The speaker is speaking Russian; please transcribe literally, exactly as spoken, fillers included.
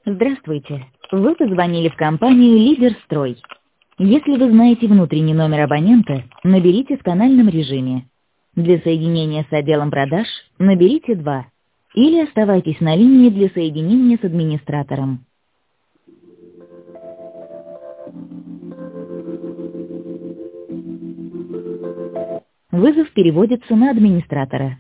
Здравствуйте. Вы позвонили в компанию «Лидерстрой». Если вы знаете внутренний номер абонента, наберите в канальном режиме. Для соединения с отделом продаж наберите два. Или оставайтесь на линии для соединения с администратором. Вызов переводится на администратора.